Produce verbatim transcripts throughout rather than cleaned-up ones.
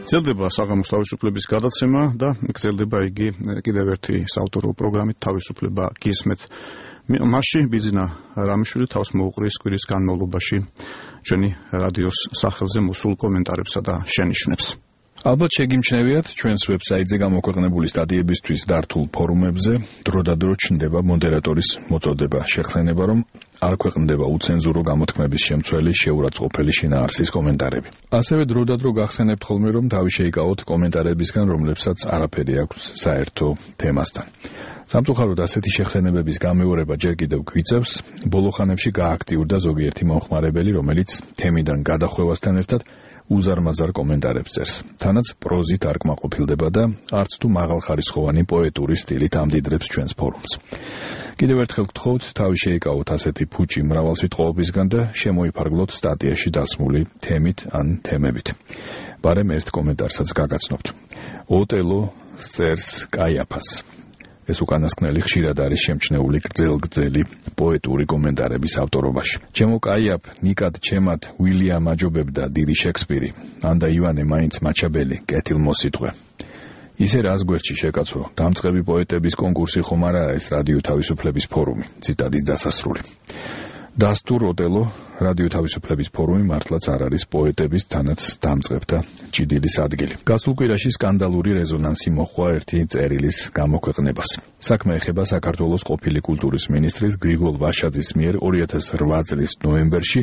გრძელდება საღამოს თავისუფლების გადაცემა და გრძელდება იგი კიდევ ერთი საავტორო პროგრამით თავისუფლება გისმეთ. მასში ბიძინა რამიშვილი თავს მოუყრის კვირის განმავლობაში ჩვენი რადიოს სახელზე მოსულ კომენტარებსა და შენიშვნებს. ალბათ შეგიმჩნევიათ ჩვენს ვებსაიტზე გამოქვეყნებული სტატიებისთვის დართულ ფორუმებზე დროდადრო ჩნდება მოდერატორის მოწოდება, შეხსენება, რომ არ ქვეყნდება უცენზურო გამოთქმების შემცველი შეურაცხყოფელი შინაარსის კომენტარები. ასევე დროდადრო გახსენებთ ხოლმე, რომ თავი შეიკავოთ კომენტარებისგან, რომლებსაც არაფერი აქვს საერთო თემასთან. სამწუხაროდ ასეთი შეხსენებების გამეორება ჯერ კიდევ გვიწევს, ბოლო ხანებში გააქტიურდა ზოგიერთი მომხმარებელი, რომელიც თემიდან გადახვევასთან ერთად უზარმაზარ კომენტარებს წერს. თანაც პროზით არ კმაყოფილდება და არც თუ მაღალხარისხოვანი პოეტური სტილით ამდიდრებს ჩვენს ფორუმს. კიდევ ერთხელ გთხოვთ, თავი შეიკავოთ ასეთი ფუჭი მრავალსიტყვაობისგან და შემოიფარგლოთ სტატიაში დასმული თემით ან თემებით. ბარემ ერთ კომენტარსაც გაგაცნობთ. ოტელო წერს კაიაფას. ეს უკანასკნელი ხშირად არის შემჩნეული გრძელ-გრძელი პოეტური კომენტარების ავტორობაში. ჩემო კაიაფ, ნიკად ჩემად უილიამ აჯობებდა დიდი შექსპირი, ანდა ივანე მაინც მაჩაბელი, კეთილმოსიტყვე. ისე რას გვერდში შეკაცრო, დამწყები პოეტების კონკურსი ხომ არაა ეს რადიო თავისუფლების ფორუმი, ციტატის დასასრული. დასტურ ოტელო, რადიო თავისუფლების ფორუმი მართლაც არ არის პოეტების თანაც დამწყებთა ჭიდილის ადგილი. გასულ კვირაში სკანდალური რეზონანსი მოჰყვა ერთი წერილის გამოქვეყნებას. საქმე ეხება საქართველოს ყოფილი კულტურის მინისტრის გრიგოლ ვაშაძის მიერ ორი ათას რვა წლის ნოემბერში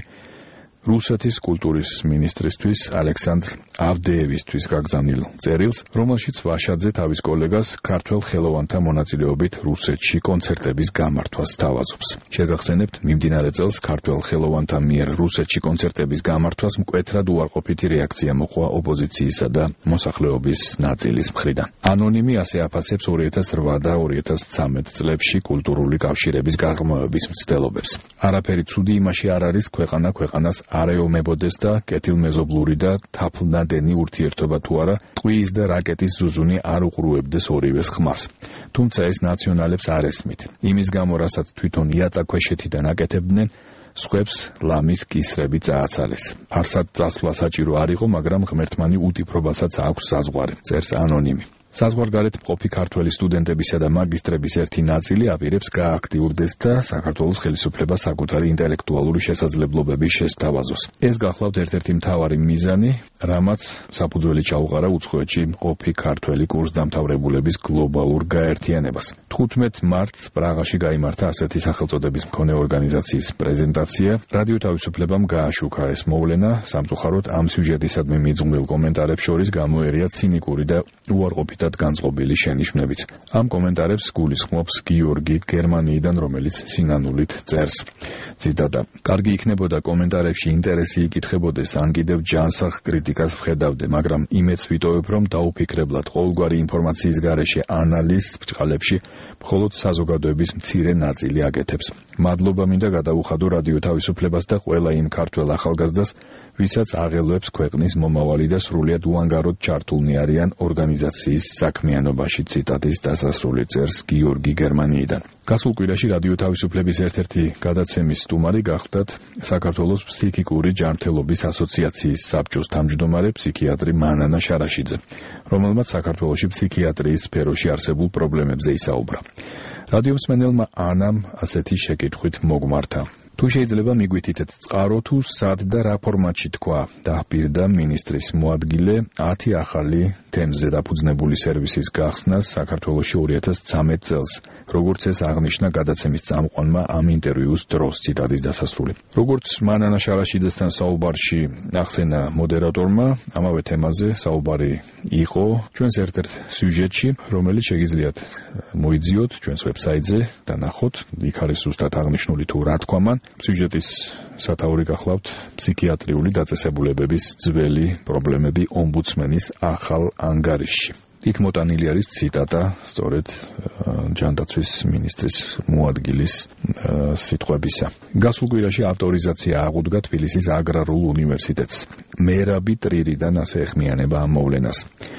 რუსეთის კულტურის მინისტრისთვის ალექსანდრ ავდეევისთვის გაგზავნილ წერილს, რომელშიც ვაშაძე თავის კოლეგას ქართველ ხელოვანთა მონაწილეობით რუსეთში კონცერტების გამართვას სთავაზობს. შეგახსენებთ, მიმდინარე წელს ქართველ ხელოვანთა მიერ რუსეთში კონცერტების გამართვას მკვეთრად უარყოფითი რეაქცია მოჰყვა ოპოზიციისა და მოსახლეობის ნაწილის მხრიდან. ანონიმი ასე აფასებს ორი ათას რვა და ორი ათას ცხრამეტ წლებში კულტურული კავშირების გაღრმავების მცდელობებს. არაფერი ცუდი იმაში არ არის ქვეყანა ქვეყანას არეომებოდეს და კეთილმეზობლური და თაფლნადენი ურთიერთობა თუ არა, ტყუის და რაკეტის ზუზუნი არ უყურუებდეს ორივეს ხმას. თუმცა ეს ნაციონალებს არ ესმით. იმის გამო, რასაც თვითონ იატაკქვეშეთიდან აკეთებდნენ, სხვებს ლამის კისრები წააცალეს. არსად წასვლა საჭირო არ იყო, მაგრამ ღმერთმანი უტიფრობასაც აქვს საზღვარი, წერს ანონიმი. საზღვარგარეთ მყოფი ქართველი სტუდენტებისა და მაგისტრების ერთი ნაწილი აპირებს გააქტიურდეს და საქართველოს ხელისუფლება საკუთარი ინტელექტუალური შესაძლებლობების შესთავაზოს. ეს გახლავთ ერთ-ერთი მთავარი მიზანი, რამაც საფუძველი ჩაუყარა უცხოეთში მყოფი ქართველი კურსდამთავრებულების გლობალურ გაერთიანებას. თხუთმეტ მარტს პრაღაში გაიმართა ასეთი სახელწოდების მქონე ორგანიზაციის პრეზენტაცია. რადიო თავისუფლებამ გააშუქა ეს მოვლენა, სამწუხაროდ ამ სიუჟეტისადმი მიძღვნილ კომენტარებს შორის გამოერია ცინიკური და უარყოფითი განწყობილი შენიშვნებიც. ამ კომენტარებს გულისხმობს გიორგი გერმანიიდან, რომელიც სინანულით წერს. ციტატა: კარგი იქნებოდა კომენტარებში ინტერესი იკითხებოდეს, ან კიდევ ჯანსაღ კრიტიკას ვხედავდე, მაგრამ იმედს ვიტოვებ, რომ დაუფიქრებლად ყოველგვარი ინფორმაციის გარეშე ანალიზს ბრჭყალებში მხოლოდ საზოგადოების მცირე ნაწილი აკეთებს. მადლობა მინდა გადაუხადო რადიო თავისუფლებას და ყველა იმ ქართველ ახალგაზრდას, ვისაც აღელვებს ქვეყნის მომავალი და სრულიად უანგაროდ ჩართულნი არიან ორგანიზაციის საქმიანობაში, ციტატის დასასრული, წერს გიორგი გერმანიიდან. გასულ კვირაში რადიო თავისუფლების ერთ-ერთი გადაცემის სტუმარი გახდათ საქართველოს ფსიქიკური ჯანმრთელობის ასოციაციის საბჭოს თავმჯდომარე ფსიქიატრი მანანა შარაშიძე, რომელმაც საქართველოში ფსიქიატრიის სფეროში არსებულ პრობლემებზე ისაუბრა. რადიომსმენელმა ანამ ასეთი შეკითხვით მოგმართა: თუ შეიძლება მიგვითითეთ წყარო თუ სად და რა ფორმატში თქვა, დაჰპირდა მინისტრის მოადგილე ათი ახალი თემზე დაფუძნებული სერვისის გახსნას საქართველოში ორი ათას ცხრამეტ წელს, როგორც ეს აღნიშნა გადაცემის წამყვანმა ამ ინტერვიუს დროს, ციტატის დასასრული. როგორც მანანა შარაშიძესთან საუბარში ახსენა მოდერატორმა, ამავე თემაზე საუბარი იყო ჩვენს ერთ-ერთ სიუჟეტში, რომელიც შეგიძლიათ მოიძიოთ ჩვენს ვებსაიტზე და ნახოთ, იქ არის ზუსტად აღნიშნული თუ რა თქვა მან. სიუჟეტის სათაური გახლავთ ფსიქიატრიული დაწესებულებების ძველი პრობლემები ომბუდსმენის ახალ ანგარიშში. იქ მოტანილი არის ციტატა სწორედ ჯანდაცვის მინისტრის მოადგილის სიტყვებისა. გასულ კვირაში ავტორიზაცია აღუდგა თბილისის აგრარულ უნივერსიტეტს. მერაბი ტრირიდან ასე ეხმიანება ამ მოვლენას.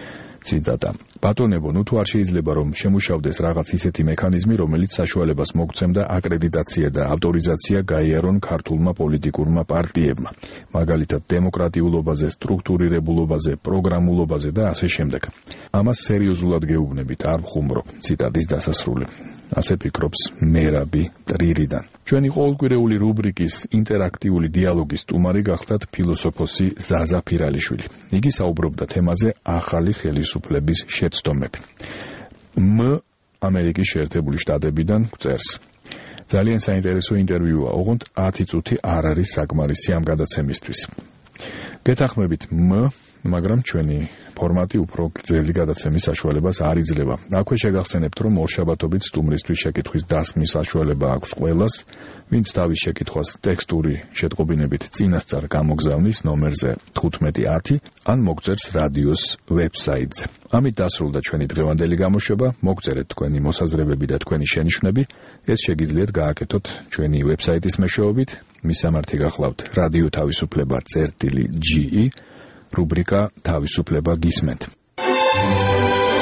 ციტატა. ბატონებო, ნუ თუ არ შეიძლება რომ შემუშავდეს რაღაც ისეთი მექანიზმი, რომელიც საშუალებას მოგცემდა აკრედიტაცია და ავტორიზაცია გაიარონ ქართულმა პოლიტიკურმა პარტიებმა, მაგალითად დემოკრატიულობაზე, სტრუქტურირებულობაზე, პროგრამულობაზე და ასე შემდეგ. ამას სერიოზულად გეუბნებით, არ ვხუმრობ. ციტატის დასასრული. ასე ფიქრობს მერაბი ტრირიდან. ჩვენი ყოველკვირეული რუბრიკის ინტერაქტიული დიალოგის სტუმარი გახლდათ ფილოსოფოსი ზაზა ფირალიშვილი. იგი საუბრობდა თემაზე ახალი ხელისუფლების შეცდომები. მ ამერიკის შეერთებული შტატებიდან წერს. ძალიან საინტერესო ინტერვიუა, ოღონდ ათი წუთი არ არის საკმარისი ამ გადაცემისთვის. გეთანხმებით მ, მაგრამ ჩვენი ფორმატი უფრო გრძელი გადაცემის საშუალებას არ იძლევა. აქვე შეგახსენებთ, რომ ორშაბათობით სტუმრისთვის შეკითხვის დასმის საშუალება აქვს ყველას, ვინც თავის შეკითხვას ტექსტური შეტყობინებით წინასწარ გამოგზავნის ნომერზე თხუთმეტი ათი, ან მოგწერს რადიოს ვებსაიტზე. ამით დასრულდა ჩვენი დღევანდელი გამოშვება. მოგწერეთ თქვენი მოსაზრებები და თქვენი შენიშვნები. ეს შეგიძლიათ გააკეთოთ ჩვენი ვებსაიტის მეშვეობით. მისამართი გახლავთ რადიო თავისუფლება წერტილი ჯი ი, რუბრიკა თავისუფლება გისმენთ.